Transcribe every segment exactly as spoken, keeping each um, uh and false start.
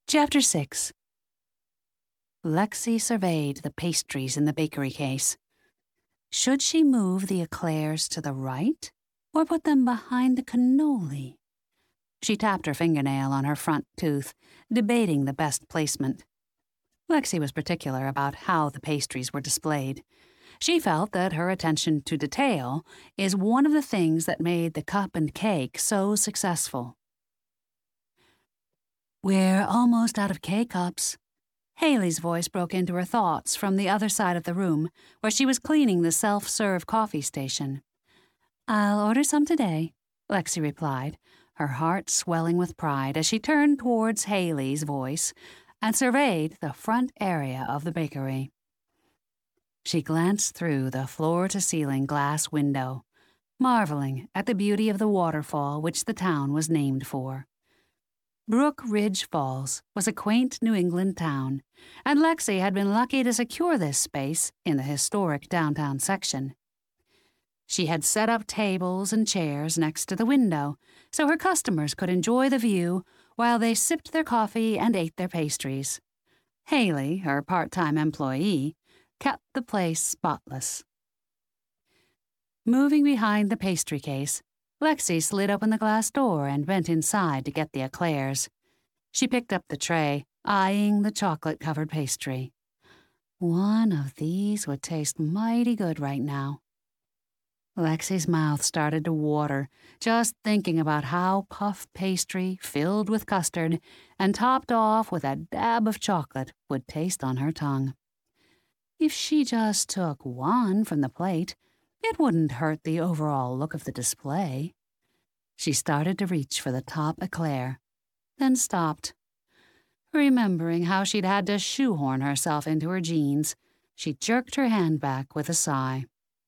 Chapter six. Lexi surveyed the pastries in the bakery case. Should she move the eclairs to the right or put them behind the cannoli? She tapped her fingernail on her front tooth, debating the best placement. Lexi was particular about how the pastries were displayed. She felt that her attention to detail is one of the things that made the cup and cake so successful. "We're almost out of K-cups." Haley's voice broke into her thoughts from the other side of the room, where she was cleaning the self-serve coffee station. "I'll order some today," Lexi replied, her heart swelling with pride as she turned towards Haley's voice and surveyed the front area of the bakery. She glanced through the floor-to-ceiling glass window, marveling at the beauty of the waterfall which the town was named for. Brook Ridge Falls was a quaint New England town, and Lexi had been lucky to secure this space in the historic downtown section. She had set up tables and chairs next to the window so her customers could enjoy the view while they sipped their coffee and ate their pastries. Haley, her part-time employee, kept the place spotless. Moving behind the pastry case, Lexi slid open the glass door and bent inside to get the eclairs. She picked up the tray, eyeing the chocolate-covered pastry. One of these would taste mighty good right now. Lexi's mouth started to water, just thinking about how puff pastry, filled with custard, and topped off with a dab of chocolate, would taste on her tongue. If she just took one from the plate, it wouldn't hurt the overall look of the display. She started to reach for the top eclair, then stopped. Remembering how she'd had to shoehorn herself into her jeans, she jerked her hand back with a sigh.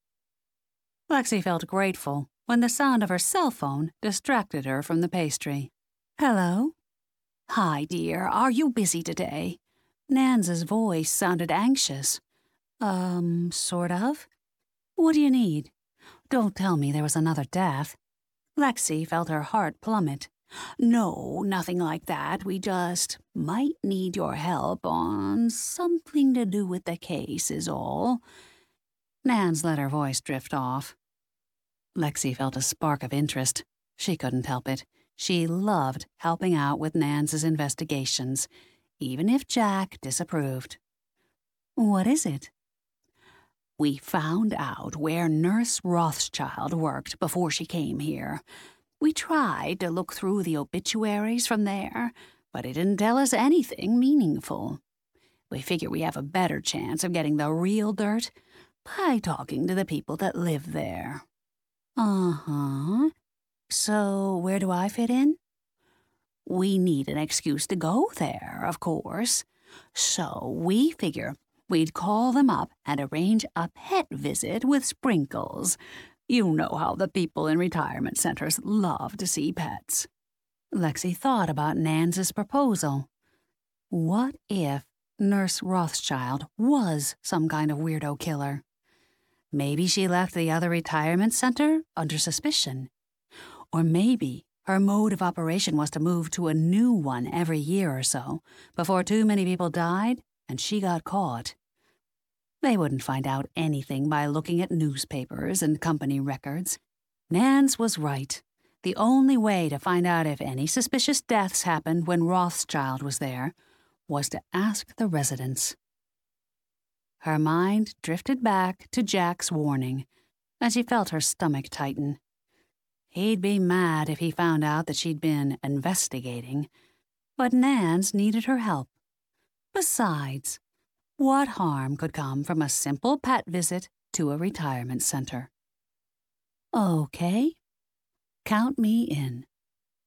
Lexi felt grateful when the sound of her cell phone distracted her from the pastry. "Hello?" "Hi, dear. Are you busy today?" Nan's voice sounded anxious. Um, sort of. "What do you need?" "Don't tell me there was another death." Lexi felt her heart plummet. "No, nothing like that. We just might need your help on something to do with the case is all." Nan's let her voice drift off. Lexi felt a spark of interest. She couldn't help it. She loved helping out with Nan's investigations, even if Jack disapproved. "What is it?" "We found out where Nurse Rothschild worked before she came here. We tried to look through the obituaries from there, but it didn't tell us anything meaningful. We figure we have a better chance of getting the real dirt by talking to the people that live there." "Uh-huh. So where do I fit in?" "We need an excuse to go there, of course. So we figure we'd call them up and arrange a pet visit with Sprinkles. You know how the people in retirement centers love to see pets." Lexi thought about Nan's proposal. What if Nurse Rothschild was some kind of weirdo killer? Maybe she left the other retirement center under suspicion. Or maybe her mode of operation was to move to a new one every year or so before too many people died and she got caught. They wouldn't find out anything by looking at newspapers and company records. Nan's was right. The only way to find out if any suspicious deaths happened when Rothschild was there was to ask the residents. Her mind drifted back to Jack's warning, and she felt her stomach tighten. He'd be mad if he found out that she'd been investigating, but Nan's needed her help. Besides, what harm could come from a simple pet visit to a retirement center? "Okay. Count me in."